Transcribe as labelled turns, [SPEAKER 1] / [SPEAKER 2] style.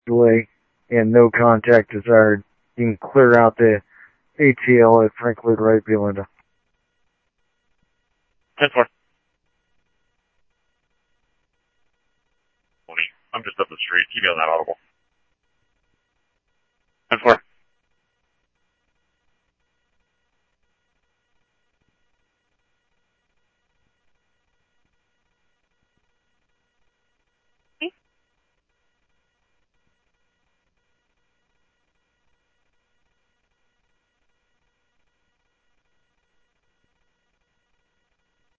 [SPEAKER 1] delay and no contact desired. You can clear out the ATL at Frank Lloyd Wright, Belinda.
[SPEAKER 2] 10-4. I'm just up the street. Keep me on that audible. 10-4.